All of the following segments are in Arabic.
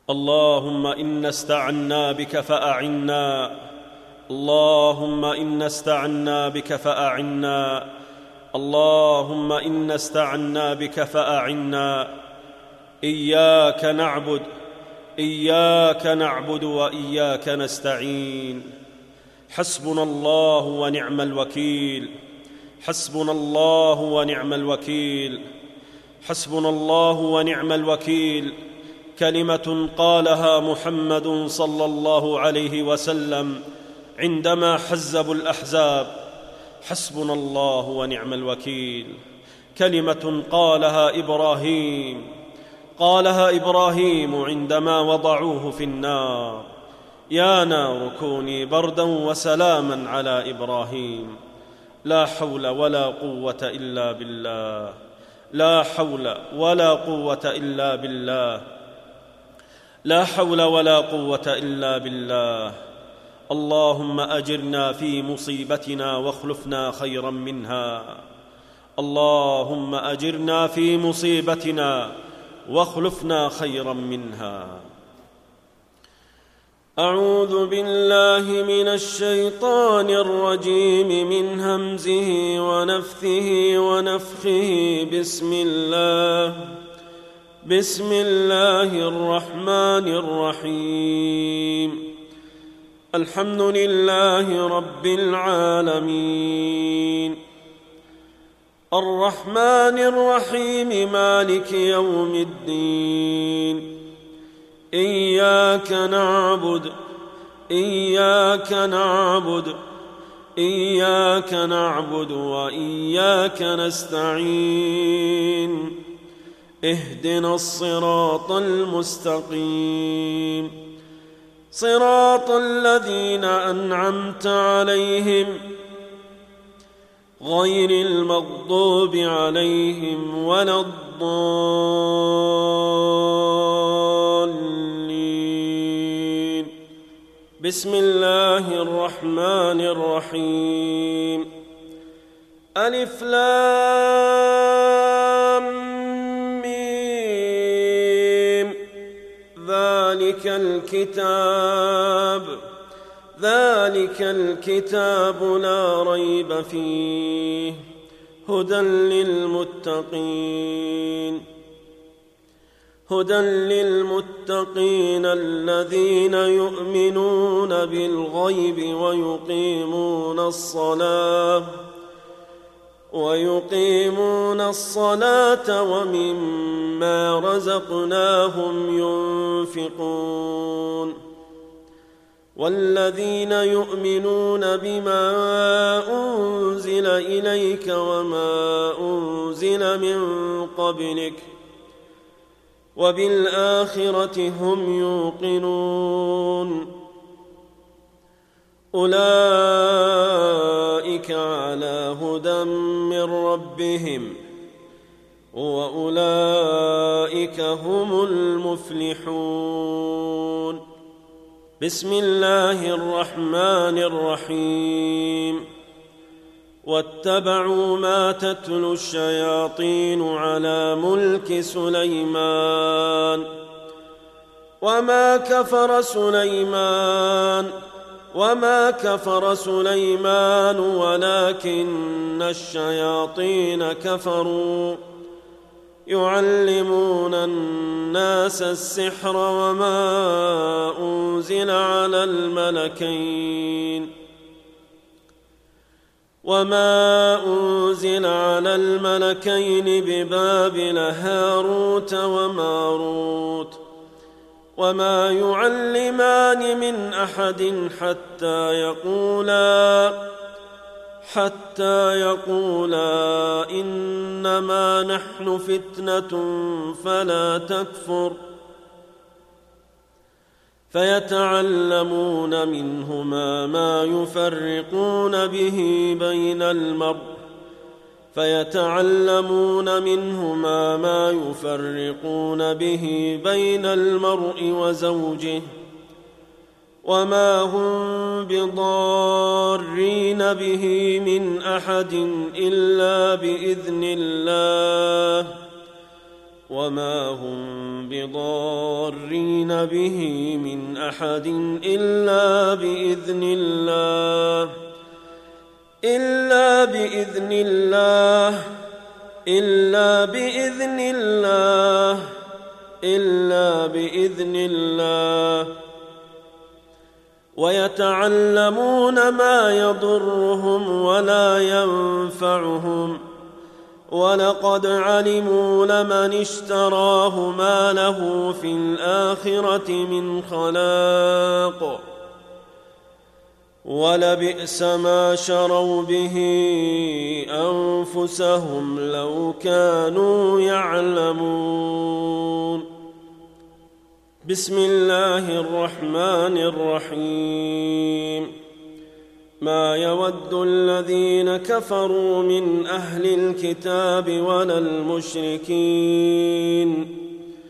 اللهم إنا استعنا بك فأعنا، اللهم إنا استعنا بك فأعنا، اللهم إنا استعنا بك فأعنا. إياك نعبد، إياك نعبد وإياك نستعين. حسبنا الله ونعم الوكيل، حسبنا الله ونعم الوكيل، حسبنا الله ونعم الوكيل. كلمة قالها محمد صلى الله عليه وسلم عندما حزبوا الأحزاب: حسبنا الله ونعم الوكيل. كلمة قالها إبراهيم عندما وضعوه في النار: يا نار كوني بردا وسلاما على إبراهيم. لا حول ولا قوة إلا بالله، لا حول ولا قوة إلا بالله، لا حول ولا قوة إلا بالله. اللهم أجرنا في مصيبتنا واخلفنا خيرا منها، اللهم أجرنا في مصيبتنا واخلفنا خيرا منها. أعوذ بالله من الشيطان الرجيم، من همزه ونفثه ونفخه. بسم الله الرحمن الرحيم. الحمد لله رب العالمين، الرحمن الرحيم، مالك يوم الدين. إياك نعبد، إياك نعبد، إياك نعبد وإياك نستعين. اهدنا الصراط المستقيم، صراط الذين أنعمت عليهم غير المغضوب عليهم ولا الضالين. بسم الله الرحمن الرحيم. ألف لام ميم. ذلك الكتاب لا ريب فيه، هدى للمتقين الذين يؤمنون بالغيب ويقيمون الصلاة ومما رزقناهم ينفقون. والذين يؤمنون بما أنزل إليك وما أنزل من قبلك وبالآخرة هم يوقنون. أولئك على هدى من ربهم وأولئك هم المفلحون. بسم الله الرحمن الرحيم. واتبعوا ما تتلو الشياطين على ملك سليمان وما كفر سليمان ولكن الشياطين كفروا يعلمون الناس السحر وما أنزل على الملكين ببابل هاروت وماروت وما يعلمان من أحد حتى يقولا إنما نحن فتنة فلا تكفر. فيتعلمون منهما ما يفرقون به بين المرء وزوجه وما هم بضارين به من أحد إلا بإذن الله وما هم بضارين به من أحد إلا بإذن الله ويتعلمون ما يضرهم ولا ينفعهم ولقد علموا لمن اشتراه ما له في الآخرة من خلاق ولبئس ما شروا به أنفسهم لو كانوا يعلمون. بسم الله الرحمن الرحيم. ما يود الذين كفروا من أهل الكتاب ولا المشركين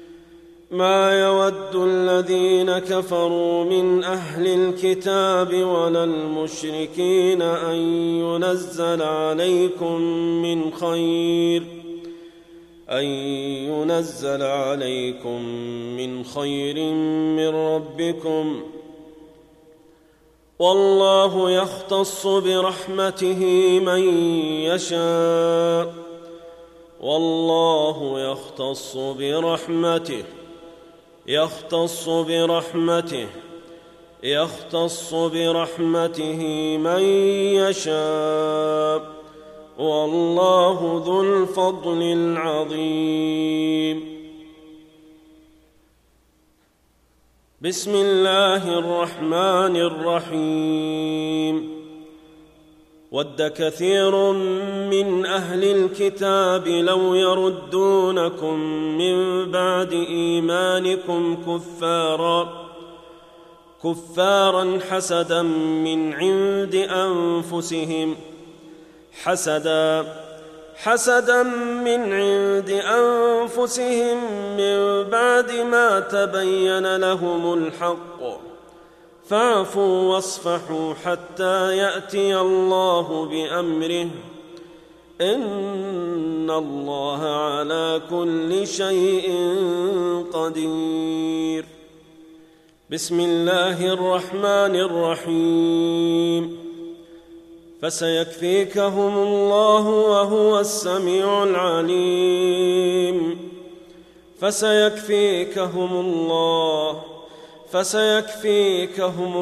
أن ينزل عليكم من خير من ربكم والله يختص برحمته من يشاء والله ذو الفضل العظيم. بسم الله الرحمن الرحيم. ود كثير من أهل الكتاب لو يردونكم من بعد إيمانكم كفارا حسدا من عند أنفسهم من بعد ما تبين لهم الحق فاعفوا واصفحوا حتى يأتي الله بأمره إن الله على كل شيء قدير. بسم الله الرحمن الرحيم. فسيكفيكهم الله وهو السميع العليم. فسيكفيكهم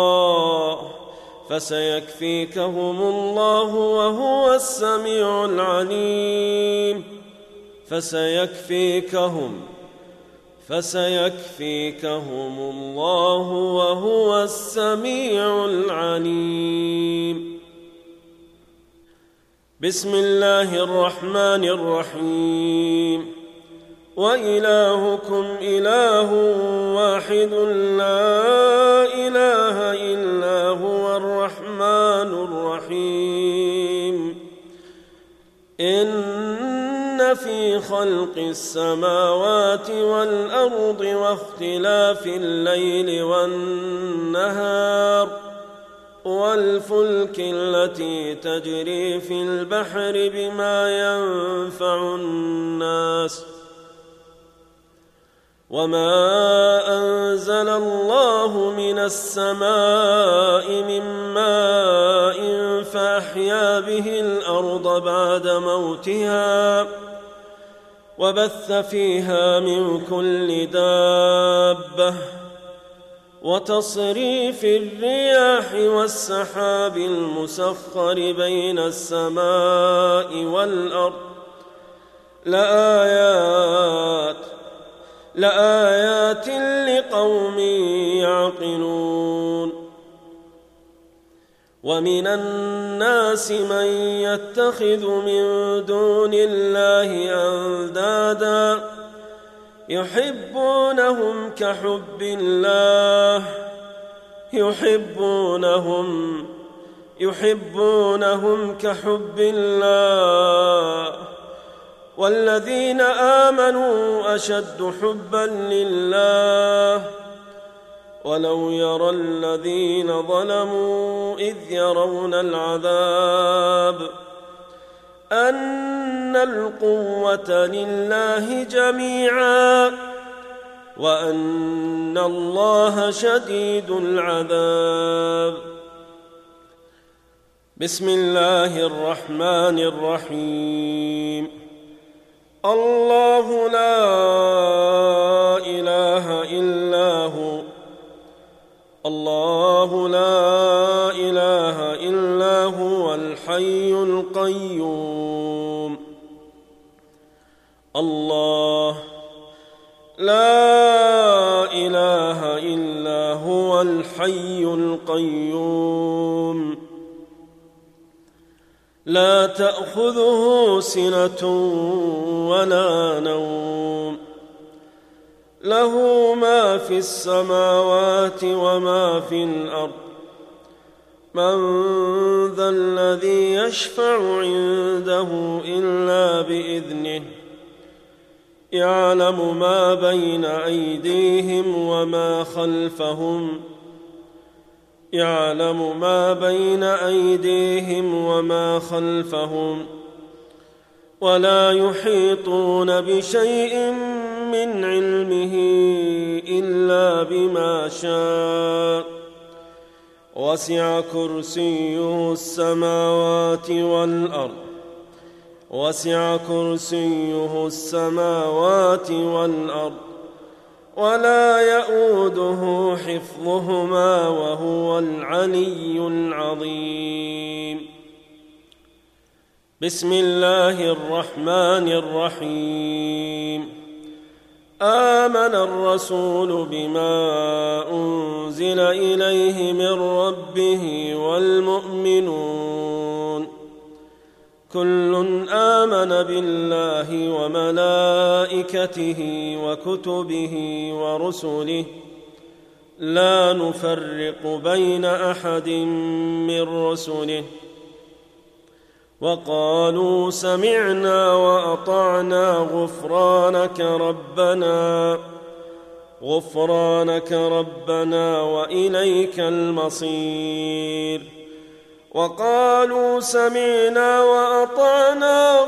الله وهو السميع العليم. فسيكفيكهم الله وهو السميع العليم. بسم الله الرحمن الرحيم. وإلهكم إله واحد لا إله إلا هو الرحمن الرحيم. إن في خلق السماوات والأرض واختلاف الليل والنهار والفلك التي تجري في البحر بما ينفع الناس وما أنزل الله من السماء من ماء فأحيا به الأرض بعد موتها وبث فيها من كل دابة وتصريف الرياح والسحاب المسخر بين السماء والأرض لآيات لقوم يعقلون. ومن الناس من يتخذ من دون الله أندادا يحبونهم كحب الله والذين آمنوا أشد حبا لله ولو يرى الذين ظلموا إذ يرون العذاب أن القوة لله جميعا وأن الله شديد العذاب. بسم الله الرحمن الرحيم. الله لا إله إلا هو، الله لا إله إلا هو الحي القيوم. الله لا إله إلا هو الحي القيوم لا تأخذه سنة ولا نوم، له ما في السماوات وما في الأرض. من ذا الذي يشفع عنده إلا بإذنه، يعلم ما بين أيديهم وما خلفهم، يعلم ما بين أيديهم وما خلفهم، ولا يحيطون بشيء من علمه إلا بما شاء. وسع كرسيه السماوات والأرض، وسع كرسيه السماوات والأرض، ولا يئوده حفظهما وهو العلي العظيم. بسم الله الرحمن الرحيم. آمن الرسول بما أنزل إليه من ربه والمؤمنون كل آمن بالله وملائكته وكتبه ورسله لا نفرق بين أحد من رسله وقالوا سمعنا وأطعنا غفرانك ربنا وإليك المصير. وقالوا سمعنا وأطعنا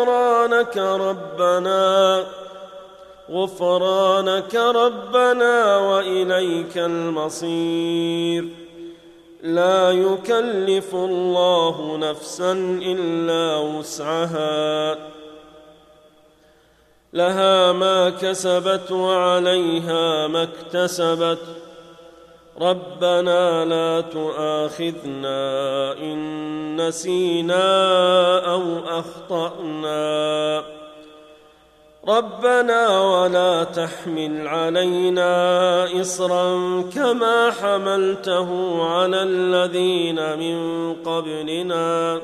غفرانك ربنا وإليك المصير. لا يكلف الله نفسا إلا وسعها، لها ما كسبت وعليها ما اكتسبت. ربنا لا تؤاخذنا إن نسينا أو أخطأنا. ربنا ولا تحمل علينا إصرا كما حملته على الذين من قبلنا.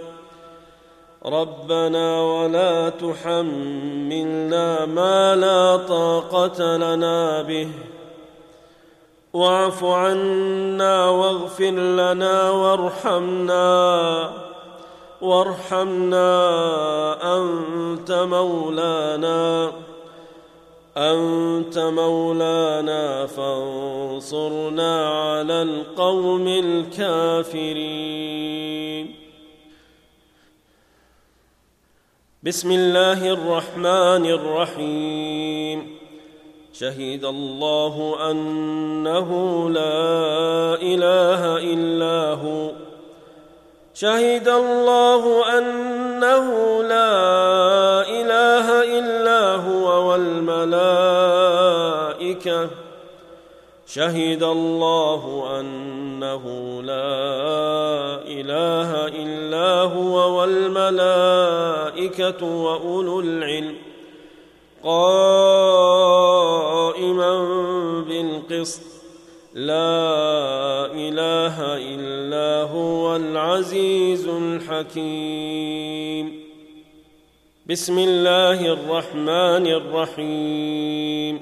ربنا ولا تحملنا ما لا طاقة لنا به. واعف عنا واغفر لنا وارحمنا أنت مولانا فانصرنا على القوم الكافرين. بسم الله الرحمن الرحيم. شهد الله أنه لا إله إلا هو، شهد الله أنه لا إله إلا هو والملائكة، شهد الله أنه لا إله إلا هو والملائكة وأولو العلم قائما بالقسط. لا إله إلا هو العزيز الحكيم. بسم الله الرحمن الرحيم.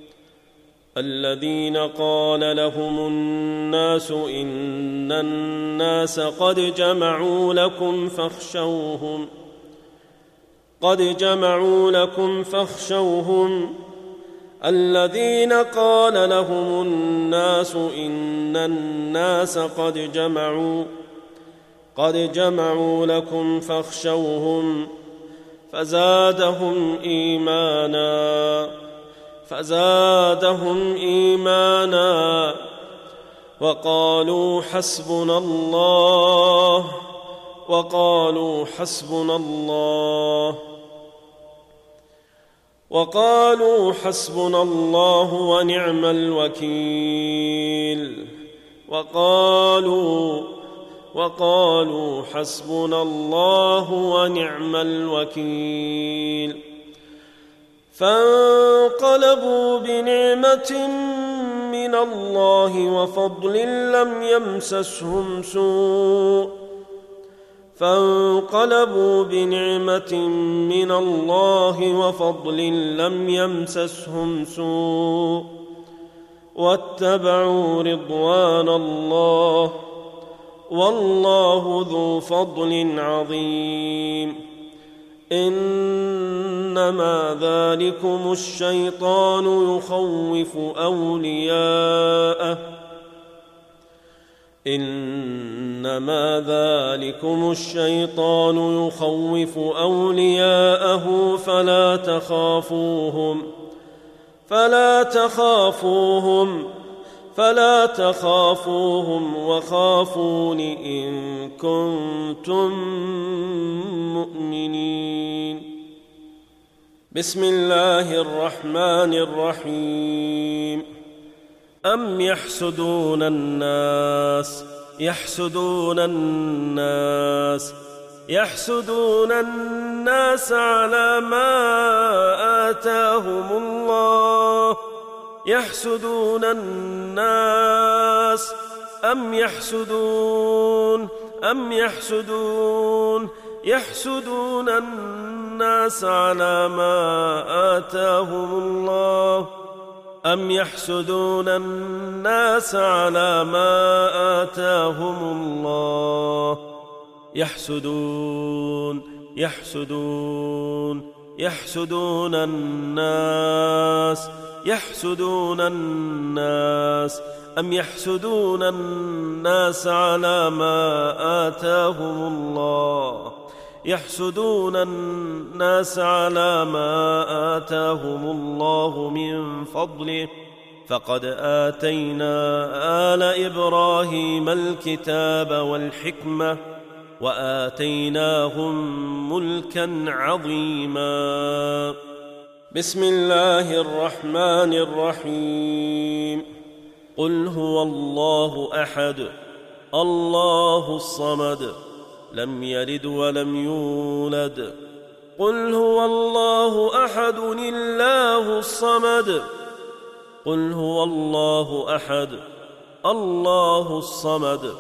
الذين قال لهم الناس إن الناس قد جمعوا لكم فاخشوهم. الذين قال لهم الناس إن الناس قد جمعوا لكم فاخشوهم فزادهم إيمانا وقالوا حسبنا الله ونعم الوكيل وقالوا حسبنا الله ونعم الوكيل فانقلبوا بنعمة من الله وفضل لم يمسسهم سوء واتبعوا رضوان الله والله ذو فضل عظيم إنما ذلكم الشيطان يخوف أولياءه فلا تخافوهم وخافون إن كنتم مؤمنين. بسم الله الرحمن الرحيم. أم يحسدون الناس على ما آتاهم الله يحسدون الناس على ما آتاهم الله يحسدون الناس يحسدون الناس أم يحسدون الناس على ما آتاهم الله يحسدون الناس على ما آتاهم الله من فضله فقد آتينا آل إبراهيم الكتاب والحكمة وآتيناهم ملكا عظيما. بسم الله الرحمن الرحيم. قل هو الله أحد الله الصمد لم يلد ولم يولد. قل هو الله أحد الله الصمد. قل هو الله أحد الله الصمد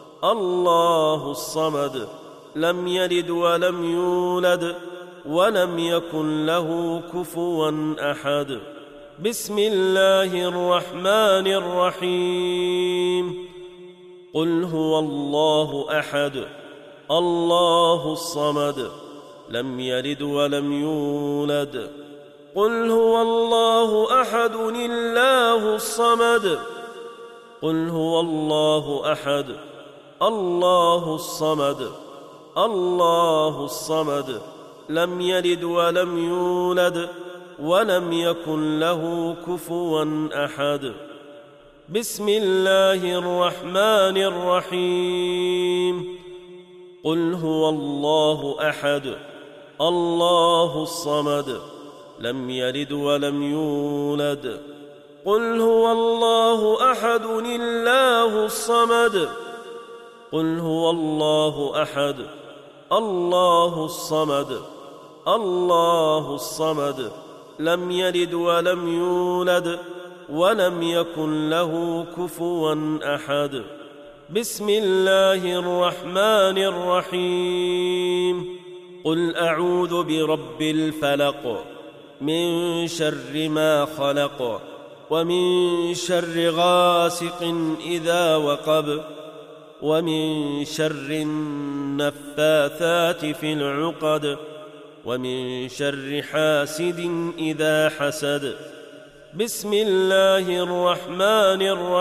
الله الصمد لم يلد ولم يولد ولم يكن له كفوا أحد. بسم الله الرحمن الرحيم. قل هو الله أحد الله الصمد لم يلد ولم يولد. قل هو الله أحد الله الصمد. قل هو الله أحد الله الصمد الله الصمد لم يلد ولم يولد ولم يكن له كفوا أحد. بسم الله الرحمن الرحيم. قل هو الله أحد الله الصمد لم يلد ولم يولد. قل هو الله أحد الله الصمد. قل هو الله أحد الله الصمد الله الصمد لم يلد ولم يولد ولم يكن له كفوا أحد. بسم الله الرحمن الرحيم. قل أعوذ برب الفلق من شر ما خلق ومن شر غاسق إذا وقب ومن شر النفاثات في العقد ومن شر حاسد إذا حسد. بسم الله الرحمن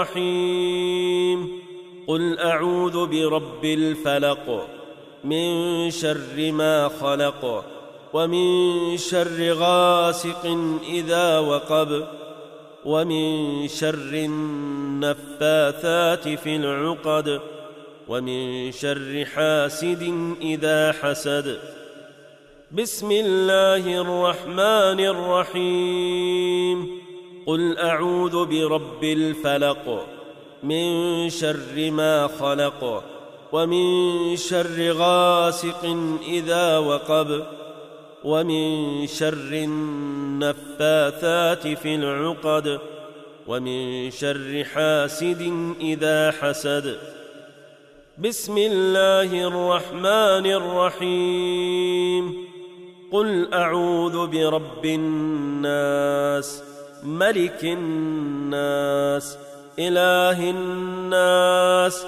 الرحيم. قل أعوذ برب الفلق من شر ما خلق ومن شر غاسق إذا وقب ومن شر النفاثات في العقد ومن شر حاسد إذا حسد. بسم الله الرحمن الرحيم. قل أعوذ برب الفلق من شر ما خلق ومن شر غاسق إذا وقب ومن شر النفاثات في العقد ومن شر حاسد إذا حسد. بسم الله الرحمن الرحيم. قل أعوذ برب الناس ملك الناس إله الناس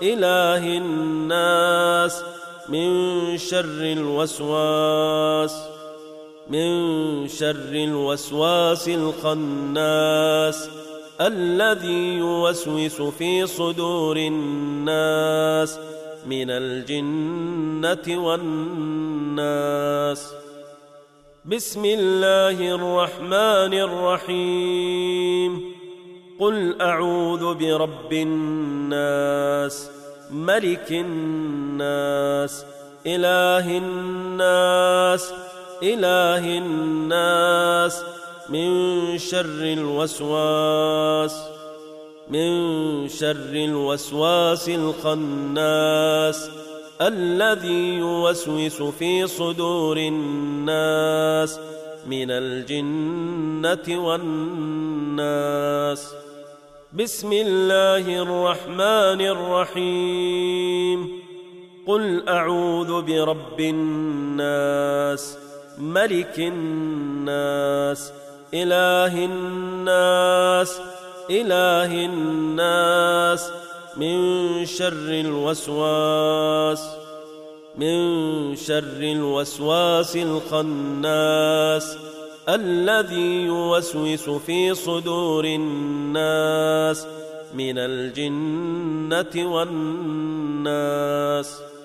من شر الوسواس الخناس الذي يوسوس في صدور الناس من الجنة والناس. بسم الله الرحمن الرحيم. قل أعوذ برب الناس ملك الناس إله الناس من شر الوسواس الخناس الذي يوسوس في صدور الناس من الجنة والناس. بسم الله الرحمن الرحيم. قل أعوذ برب الناس ملك الناس إله الناس من شر الوسواس الخناس الذي يوسوس في صدور الناس من الجنة والناس.